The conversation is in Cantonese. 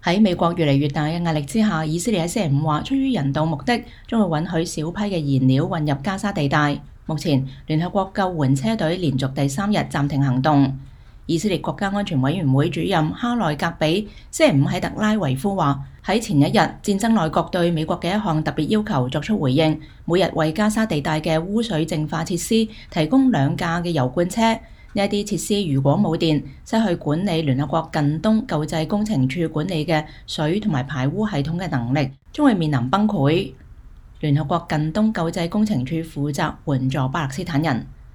喺美國越嚟越大嘅壓力之下，以色列喺星期五話，出於人道目的，將會允許小批嘅燃料運入加沙地帶。目前，聯合國救援車隊連續第3日暫停行動。以色列國家安全委員會主任哈內格比星期五喺特拉維夫話，喺前一日，戰爭內閣對美國嘅一項特別要求作出回應，每日為加沙地帶嘅污水淨化設施提供2架嘅油罐車。呢一啲設施如果冇電，失去管理聯合國近東救濟工程處管理嘅水同埋排污系統嘅能力，將會面臨崩潰。聯合國近東救濟工程處負責援助巴勒斯坦人。